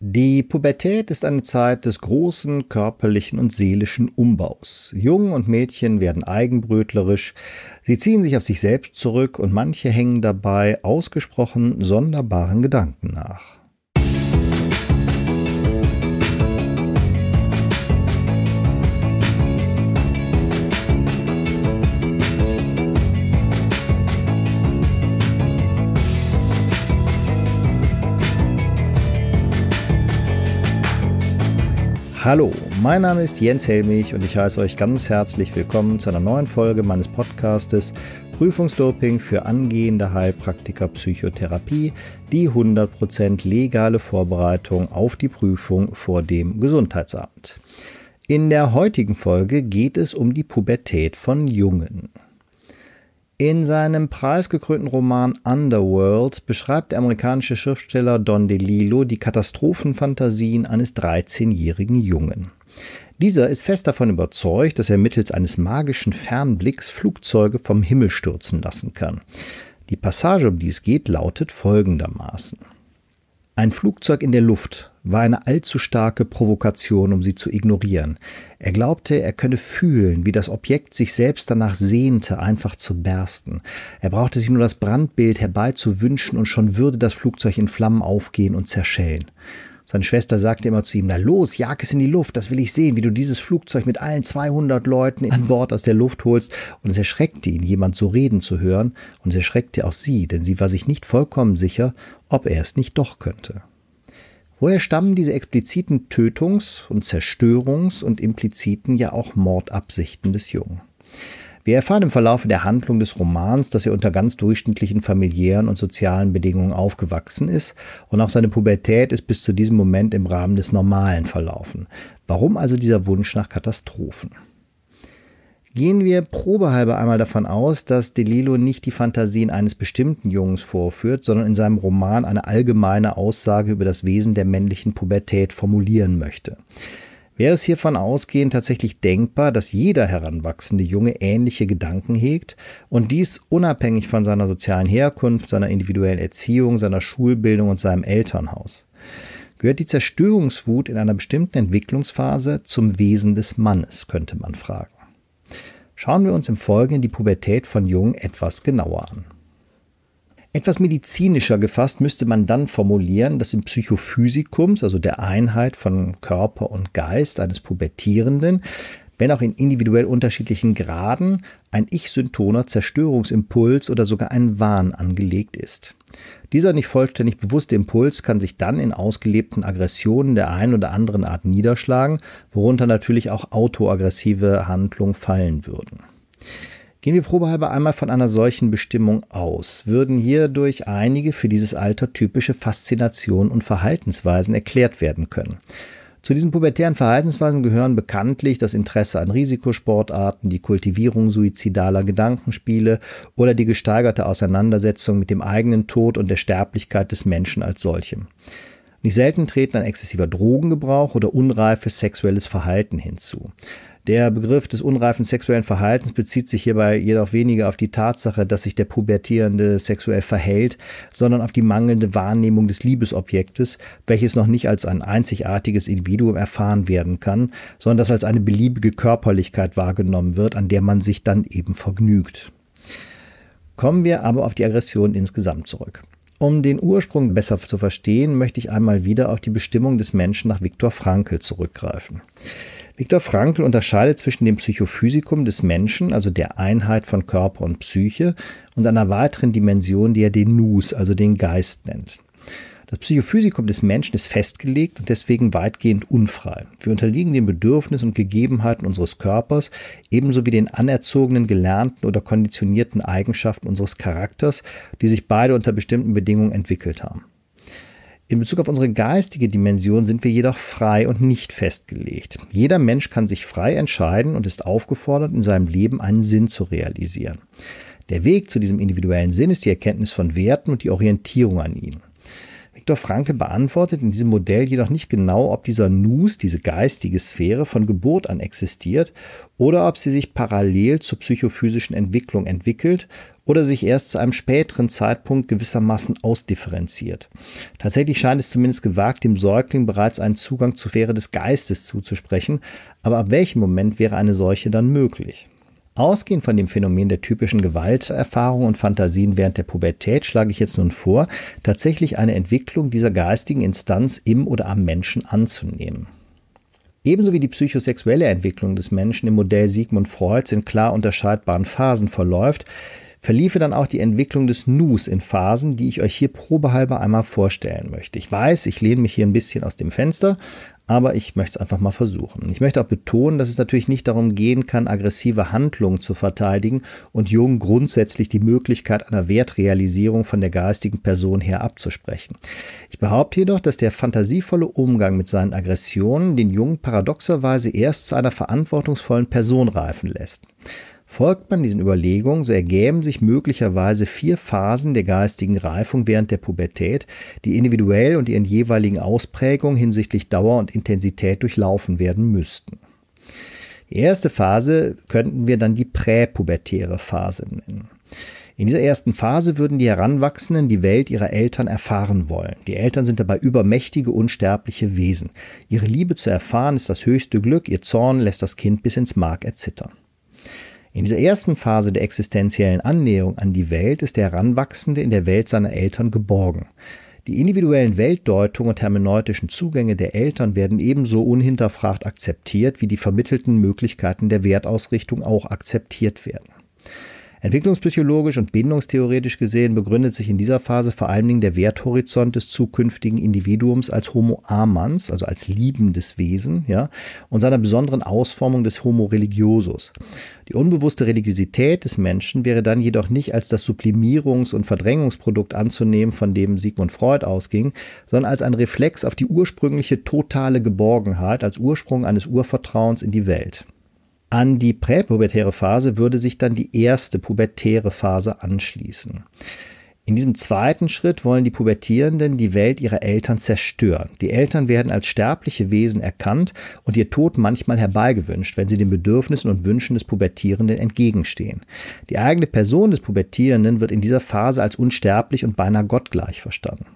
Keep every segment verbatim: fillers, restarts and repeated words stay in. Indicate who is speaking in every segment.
Speaker 1: Die Pubertät ist eine Zeit des großen körperlichen und seelischen Umbaus. Jungen und Mädchen werden eigenbrötlerisch, sie ziehen sich auf sich selbst zurück und manche hängen dabei ausgesprochen sonderbaren Gedanken nach. Hallo, mein Name ist Jens Helmich und ich heiße euch ganz herzlich willkommen zu einer neuen Folge meines Podcastes Prüfungsdoping für angehende Heilpraktiker Psychotherapie, die hundert Prozent legale Vorbereitung auf die Prüfung vor dem Gesundheitsamt. In der heutigen Folge geht es um die Pubertät von Jungen. In seinem preisgekrönten Roman Underworld beschreibt der amerikanische Schriftsteller Don DeLillo die Katastrophenfantasien eines dreizehnjährigen Jungen. Dieser ist fest davon überzeugt, dass er mittels eines magischen Fernblicks Flugzeuge vom Himmel stürzen lassen kann. Die Passage, um die es geht, lautet folgendermaßen: Ein Flugzeug in der Luft war eine allzu starke Provokation, um sie zu ignorieren. Er glaubte, er könne fühlen, wie das Objekt sich selbst danach sehnte, einfach zu bersten. Er brauchte sich nur das Brandbild herbeizuwünschen und schon würde das Flugzeug in Flammen aufgehen und zerschellen. Seine Schwester sagte immer zu ihm: Na los, jag es in die Luft, das will ich sehen, wie du dieses Flugzeug mit allen zweihundert Leuten an Bord aus der Luft holst. Und es erschreckte ihn, jemand so reden zu hören, und es erschreckte auch sie, denn sie war sich nicht vollkommen sicher, ob er es nicht doch könnte. Woher stammen diese expliziten Tötungs- und Zerstörungs- und impliziten, ja auch Mordabsichten des Jungen? Wir erfahren im Verlauf der Handlung des Romans, dass er unter ganz durchschnittlichen familiären und sozialen Bedingungen aufgewachsen ist und auch seine Pubertät ist bis zu diesem Moment im Rahmen des Normalen verlaufen. Warum also dieser Wunsch nach Katastrophen? Gehen wir probehalber einmal davon aus, dass DeLillo nicht die Fantasien eines bestimmten Jungens vorführt, sondern in seinem Roman eine allgemeine Aussage über das Wesen der männlichen Pubertät formulieren möchte. Wäre es hiervon ausgehend tatsächlich denkbar, dass jeder heranwachsende Junge ähnliche Gedanken hegt und dies unabhängig von seiner sozialen Herkunft, seiner individuellen Erziehung, seiner Schulbildung und seinem Elternhaus? Gehört die Zerstörungswut in einer bestimmten Entwicklungsphase zum Wesen des Mannes, könnte man fragen. Schauen wir uns im Folgenden die Pubertät von Jungen etwas genauer an. Etwas medizinischer gefasst müsste man dann formulieren, dass im Psychophysikums, also der Einheit von Körper und Geist eines Pubertierenden, wenn auch in individuell unterschiedlichen Graden, ein ich-syntoner Zerstörungsimpuls oder sogar ein Wahn angelegt ist. Dieser nicht vollständig bewusste Impuls kann sich dann in ausgelebten Aggressionen der einen oder anderen Art niederschlagen, worunter natürlich auch autoaggressive Handlungen fallen würden. Gehen wir probehalber einmal von einer solchen Bestimmung aus, würden hierdurch einige für dieses Alter typische Faszinationen und Verhaltensweisen erklärt werden können. Zu diesen pubertären Verhaltensweisen gehören bekanntlich das Interesse an Risikosportarten, die Kultivierung suizidaler Gedankenspiele oder die gesteigerte Auseinandersetzung mit dem eigenen Tod und der Sterblichkeit des Menschen als solchem. Nicht selten treten ein exzessiver Drogengebrauch oder unreifes sexuelles Verhalten hinzu. Der Begriff des unreifen sexuellen Verhaltens bezieht sich hierbei jedoch weniger auf die Tatsache, dass sich der Pubertierende sexuell verhält, sondern auf die mangelnde Wahrnehmung des Liebesobjektes, welches noch nicht als ein einzigartiges Individuum erfahren werden kann, sondern das als eine beliebige Körperlichkeit wahrgenommen wird, an der man sich dann eben vergnügt. Kommen wir aber auf die Aggression insgesamt zurück. Um den Ursprung besser zu verstehen, möchte ich einmal wieder auf die Bestimmung des Menschen nach Viktor Frankl zurückgreifen. Viktor Frankl unterscheidet zwischen dem Psychophysikum des Menschen, also der Einheit von Körper und Psyche, und einer weiteren Dimension, die er den Nous, also den Geist, nennt. Das Psychophysikum des Menschen ist festgelegt und deswegen weitgehend unfrei. Wir unterliegen den Bedürfnissen und Gegebenheiten unseres Körpers, ebenso wie den anerzogenen, gelernten oder konditionierten Eigenschaften unseres Charakters, die sich beide unter bestimmten Bedingungen entwickelt haben. In Bezug auf unsere geistige Dimension sind wir jedoch frei und nicht festgelegt. Jeder Mensch kann sich frei entscheiden und ist aufgefordert, in seinem Leben einen Sinn zu realisieren. Der Weg zu diesem individuellen Sinn ist die Erkenntnis von Werten und die Orientierung an ihnen. Viktor Frankl beantwortet in diesem Modell jedoch nicht genau, ob dieser Nous, diese geistige Sphäre, von Geburt an existiert oder ob sie sich parallel zur psychophysischen Entwicklung entwickelt oder sich erst zu einem späteren Zeitpunkt gewissermaßen ausdifferenziert. Tatsächlich scheint es zumindest gewagt, dem Säugling bereits einen Zugang zur Sphäre des Geistes zuzusprechen, aber ab welchem Moment wäre eine solche dann möglich? Ausgehend von dem Phänomen der typischen Gewalterfahrungen und Fantasien während der Pubertät schlage ich jetzt nun vor, tatsächlich eine Entwicklung dieser geistigen Instanz im oder am Menschen anzunehmen. Ebenso wie die psychosexuelle Entwicklung des Menschen im Modell Sigmund Freuds in klar unterscheidbaren Phasen verläuft, verliefe dann auch die Entwicklung des Nous in Phasen, die ich euch hier probehalber einmal vorstellen möchte. Ich weiß, ich lehne mich hier ein bisschen aus dem Fenster, aber ich möchte es einfach mal versuchen. Ich möchte auch betonen, dass es natürlich nicht darum gehen kann, aggressive Handlungen zu verteidigen und Jungen grundsätzlich die Möglichkeit einer Wertrealisierung von der geistigen Person her abzusprechen. Ich behaupte jedoch, dass der fantasievolle Umgang mit seinen Aggressionen den Jungen paradoxerweise erst zu einer verantwortungsvollen Person reifen lässt. Folgt man diesen Überlegungen, so ergäben sich möglicherweise vier Phasen der geistigen Reifung während der Pubertät, die individuell und ihren jeweiligen Ausprägungen hinsichtlich Dauer und Intensität durchlaufen werden müssten. Die erste Phase könnten wir dann die präpubertäre Phase nennen. In dieser ersten Phase würden die Heranwachsenden die Welt ihrer Eltern erfahren wollen. Die Eltern sind dabei übermächtige, unsterbliche Wesen. Ihre Liebe zu erfahren ist das höchste Glück, ihr Zorn lässt das Kind bis ins Mark erzittern. In dieser ersten Phase der existenziellen Annäherung an die Welt ist der Heranwachsende in der Welt seiner Eltern geborgen. Die individuellen Weltdeutungen und hermeneutischen Zugänge der Eltern werden ebenso unhinterfragt akzeptiert, wie die vermittelten Möglichkeiten der Wertausrichtung auch akzeptiert werden. Entwicklungspsychologisch und bindungstheoretisch gesehen begründet sich in dieser Phase vor allen Dingen der Werthorizont des zukünftigen Individuums als Homo amans, also als liebendes Wesen, ja, und seiner besonderen Ausformung des Homo religiosus. Die unbewusste Religiosität des Menschen wäre dann jedoch nicht als das Sublimierungs- und Verdrängungsprodukt anzunehmen, von dem Sigmund Freud ausging, sondern als ein Reflex auf die ursprüngliche totale Geborgenheit, als Ursprung eines Urvertrauens in die Welt. An die präpubertäre Phase würde sich dann die erste pubertäre Phase anschließen. In diesem zweiten Schritt wollen die Pubertierenden die Welt ihrer Eltern zerstören. Die Eltern werden als sterbliche Wesen erkannt und ihr Tod manchmal herbeigewünscht, wenn sie den Bedürfnissen und Wünschen des Pubertierenden entgegenstehen. Die eigene Person des Pubertierenden wird in dieser Phase als unsterblich und beinahe gottgleich verstanden.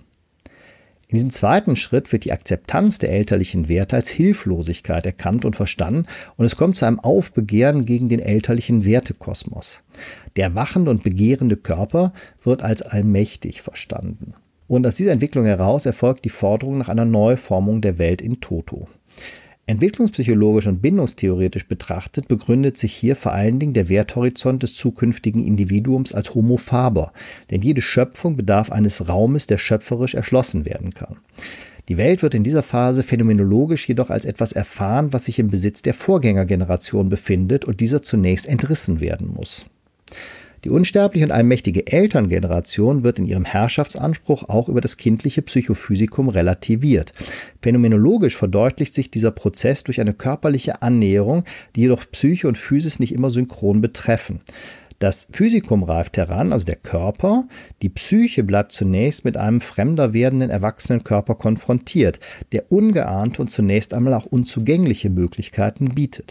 Speaker 1: In diesem zweiten Schritt wird die Akzeptanz der elterlichen Werte als Hilflosigkeit erkannt und verstanden und es kommt zu einem Aufbegehren gegen den elterlichen Wertekosmos. Der wachende und begehrende Körper wird als allmächtig verstanden. Und aus dieser Entwicklung heraus erfolgt die Forderung nach einer Neuformung der Welt in toto. Entwicklungspsychologisch und bindungstheoretisch betrachtet begründet sich hier vor allen Dingen der Werthorizont des zukünftigen Individuums als Homo faber, denn jede Schöpfung bedarf eines Raumes, der schöpferisch erschlossen werden kann. Die Welt wird in dieser Phase phänomenologisch jedoch als etwas erfahren, was sich im Besitz der Vorgängergeneration befindet und dieser zunächst entrissen werden muss. Die unsterbliche und allmächtige Elterngeneration wird in ihrem Herrschaftsanspruch auch über das kindliche Psychophysikum relativiert. Phänomenologisch verdeutlicht sich dieser Prozess durch eine körperliche Annäherung, die jedoch Psyche und Physis nicht immer synchron betreffen. Das Physikum reift heran, also der Körper, die Psyche bleibt zunächst mit einem fremder werdenden erwachsenen Körper konfrontiert, der ungeahnte und zunächst einmal auch unzugängliche Möglichkeiten bietet.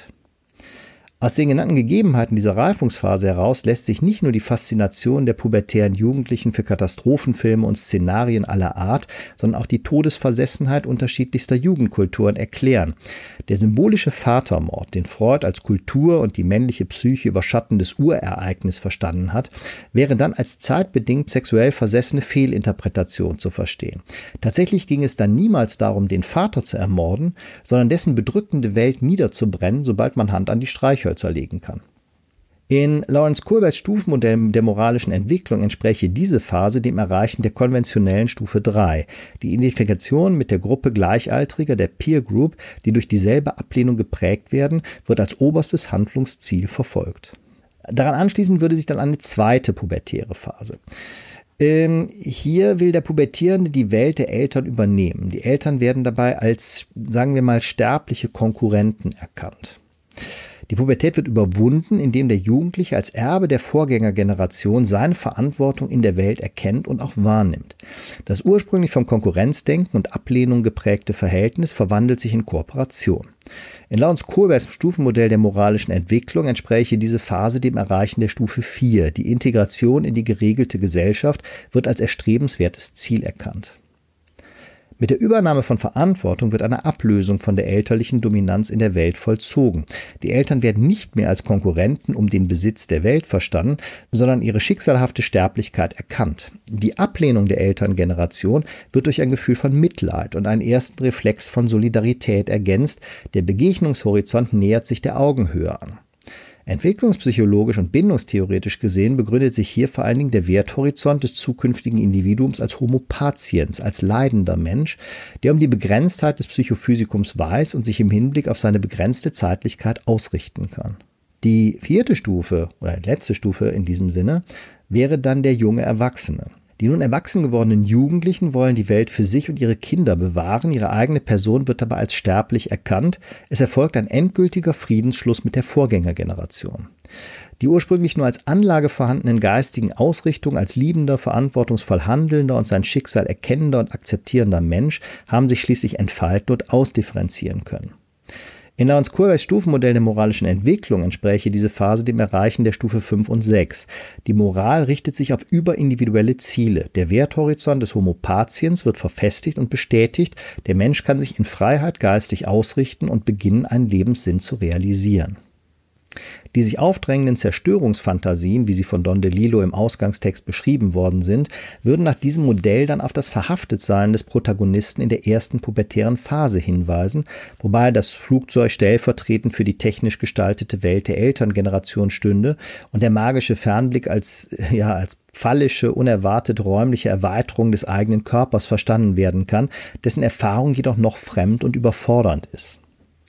Speaker 1: Aus den genannten Gegebenheiten dieser Reifungsphase heraus lässt sich nicht nur die Faszination der pubertären Jugendlichen für Katastrophenfilme und Szenarien aller Art, sondern auch die Todesversessenheit unterschiedlichster Jugendkulturen erklären. Der symbolische Vatermord, den Freud als Kultur und die männliche Psyche überschattendes Urereignis verstanden hat, wäre dann als zeitbedingt sexuell versessene Fehlinterpretation zu verstehen. Tatsächlich ging es dann niemals darum, den Vater zu ermorden, sondern dessen bedrückende Welt niederzubrennen, sobald man Hand an die Streichhölzer legen kann. In Lawrence Kohlbergs Stufenmodell der moralischen Entwicklung entspräche diese Phase dem Erreichen der konventionellen Stufe drei, die Identifikation mit der Gruppe Gleichaltriger, der Peer Group, die durch dieselbe Ablehnung geprägt werden, wird als oberstes Handlungsziel verfolgt. Daran anschließend würde sich dann eine zweite pubertäre Phase. Ähm, hier will der Pubertierende die Welt der Eltern übernehmen. Die Eltern werden dabei als, sagen wir mal, sterbliche Konkurrenten erkannt. Die Pubertät wird überwunden, indem der Jugendliche als Erbe der Vorgängergeneration seine Verantwortung in der Welt erkennt und auch wahrnimmt. Das ursprünglich vom Konkurrenzdenken und Ablehnung geprägte Verhältnis verwandelt sich in Kooperation. In Lawrence Kohlbergs Stufenmodell der moralischen Entwicklung entspräche diese Phase dem Erreichen der Stufe vier. Die Integration in die geregelte Gesellschaft wird als erstrebenswertes Ziel erkannt. Mit der Übernahme von Verantwortung wird eine Ablösung von der elterlichen Dominanz in der Welt vollzogen. Die Eltern werden nicht mehr als Konkurrenten um den Besitz der Welt verstanden, sondern ihre schicksalhafte Sterblichkeit erkannt. Die Ablehnung der Elterngeneration wird durch ein Gefühl von Mitleid und einen ersten Reflex von Solidarität ergänzt. Der Begegnungshorizont nähert sich der Augenhöhe an. Entwicklungspsychologisch und bindungstheoretisch gesehen begründet sich hier vor allen Dingen der Werthorizont des zukünftigen Individuums als Homo patiens, als leidender Mensch, der um die Begrenztheit des Psychophysikums weiß und sich im Hinblick auf seine begrenzte Zeitlichkeit ausrichten kann. Die vierte Stufe, oder die letzte Stufe in diesem Sinne, wäre dann der junge Erwachsene. Die nun erwachsen gewordenen Jugendlichen wollen die Welt für sich und ihre Kinder bewahren, ihre eigene Person wird dabei als sterblich erkannt, es erfolgt ein endgültiger Friedensschluss mit der Vorgängergeneration. Die ursprünglich nur als Anlage vorhandenen geistigen Ausrichtungen als liebender, verantwortungsvoll handelnder und sein Schicksal erkennender und akzeptierender Mensch haben sich schließlich entfalten und ausdifferenzieren können. In Lawrence Kohlbergs Stufenmodell der moralischen Entwicklung entspräche diese Phase dem Erreichen der Stufe fünf und sechs. Die Moral richtet sich auf überindividuelle Ziele. Der Werthorizont des Homo patiens wird verfestigt und bestätigt. Der Mensch kann sich in Freiheit geistig ausrichten und beginnen, einen Lebenssinn zu realisieren. Die sich aufdrängenden Zerstörungsfantasien, wie sie von Don DeLillo im Ausgangstext beschrieben worden sind, würden nach diesem Modell dann auf das Verhaftetsein des Protagonisten in der ersten pubertären Phase hinweisen, wobei das Flugzeug stellvertretend für die technisch gestaltete Welt der Elterngeneration stünde und der magische Fernblick als, ja, als phallische, unerwartet räumliche Erweiterung des eigenen Körpers verstanden werden kann, dessen Erfahrung jedoch noch fremd und überfordernd ist.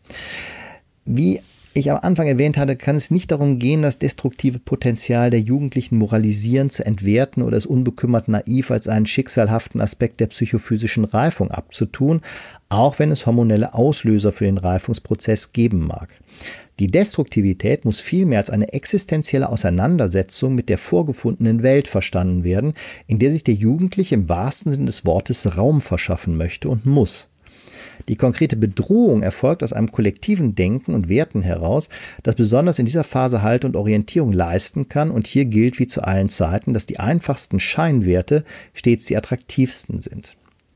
Speaker 1: Wie ich am Anfang erwähnt hatte, kann es nicht darum gehen, das destruktive Potenzial der Jugendlichen moralisierend zu entwerten oder es unbekümmert naiv als einen schicksalhaften Aspekt der psychophysischen Reifung abzutun, auch wenn es hormonelle Auslöser für den Reifungsprozess geben mag. Die Destruktivität muss vielmehr als eine existenzielle Auseinandersetzung mit der vorgefundenen Welt verstanden werden, in der sich der Jugendliche im wahrsten Sinne des Wortes Raum verschaffen möchte und muss. Die konkrete Bedrohung erfolgt aus einem kollektiven Denken und Werten heraus, das besonders in dieser Phase Halt und Orientierung leisten kann, und hier gilt wie zu allen Zeiten, dass die einfachsten Scheinwerte stets die attraktivsten sind.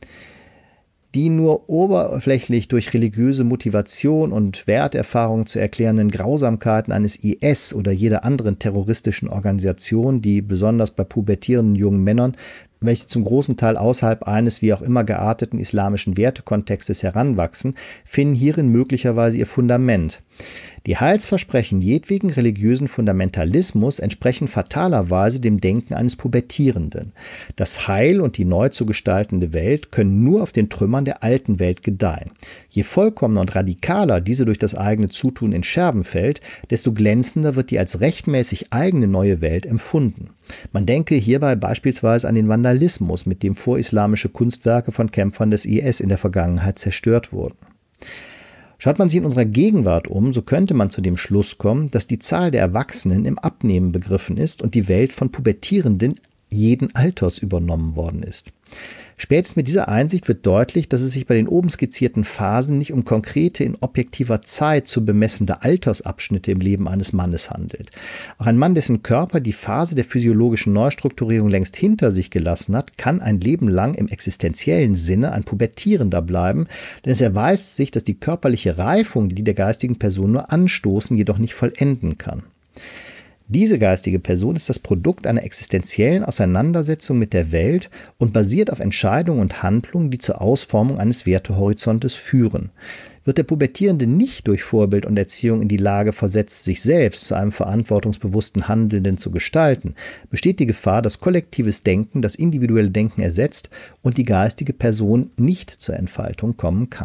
Speaker 1: Die nur oberflächlich durch religiöse Motivation und Werterfahrung zu erklärenden Grausamkeiten eines I S oder jeder anderen terroristischen Organisation, die besonders bei pubertierenden jungen Männern, welche zum großen Teil außerhalb eines wie auch immer gearteten islamischen Wertekontextes heranwachsen, finden hierin möglicherweise ihr Fundament. Die Heilsversprechen jedwegen religiösen Fundamentalismus entsprechen fatalerweise dem Denken eines Pubertierenden. Das Heil und die neu zu gestaltende Welt können nur auf den Trümmern der alten Welt gedeihen. Je vollkommener und radikaler diese durch das eigene Zutun in Scherben fällt, desto glänzender wird die als rechtmäßig eigene neue Welt empfunden. Man denke hierbei beispielsweise an den Vandalismus, mit dem vorislamische Kunstwerke von Kämpfern des I S in der Vergangenheit zerstört wurden. Schaut man sich in unserer Gegenwart um, so könnte man zu dem Schluss kommen, dass die Zahl der Erwachsenen im Abnehmen begriffen ist und die Welt von Pubertierenden jeden Alters übernommen worden ist. Spätestens mit dieser Einsicht wird deutlich, dass es sich bei den oben skizzierten Phasen nicht um konkrete, in objektiver Zeit zu bemessende Altersabschnitte im Leben eines Mannes handelt. Auch ein Mann, dessen Körper die Phase der physiologischen Neustrukturierung längst hinter sich gelassen hat, kann ein Leben lang im existenziellen Sinne ein Pubertierender bleiben, denn es erweist sich, dass die körperliche Reifung, die der geistigen Person nur anstoßen, jedoch nicht vollenden kann. Diese geistige Person ist das Produkt einer existenziellen Auseinandersetzung mit der Welt und basiert auf Entscheidungen und Handlungen, die zur Ausformung eines Wertehorizontes führen. Wird der Pubertierende nicht durch Vorbild und Erziehung in die Lage versetzt, sich selbst zu einem verantwortungsbewussten Handelnden zu gestalten, besteht die Gefahr, dass kollektives Denken das individuelle Denken ersetzt und die geistige Person nicht zur Entfaltung kommen kann.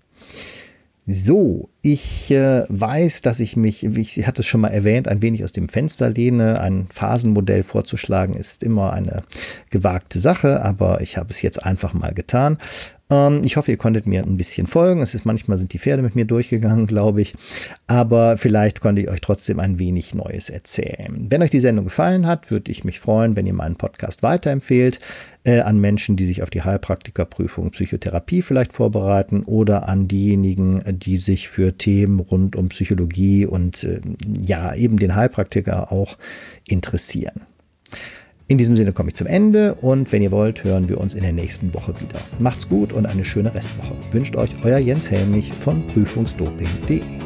Speaker 1: So, ich äh, weiß, dass ich mich, wie ich hatte es schon mal erwähnt, ein wenig aus dem Fenster lehne. Ein Phasenmodell vorzuschlagen ist immer eine gewagte Sache, aber ich habe es jetzt einfach mal getan. Ähm, ich hoffe, ihr konntet mir ein bisschen folgen. Es ist manchmal sind die Pferde mit mir durchgegangen, glaube ich. Aber vielleicht konnte ich euch trotzdem ein wenig Neues erzählen. Wenn euch die Sendung gefallen hat, würde ich mich freuen, wenn ihr meinen Podcast weiterempfehlt äh, an Menschen, die sich auf die Heilpraktikerprüfung Psychotherapie vielleicht vorbereiten oder an diejenigen, die sich für Themen rund um Psychologie und äh, ja, eben den Heilpraktiker auch interessieren. In diesem Sinne komme ich zum Ende und wenn ihr wollt, hören wir uns in der nächsten Woche wieder. Macht's gut und eine schöne Restwoche. Wünscht euch euer Jens Helmich von prüfungsdoping punkt de.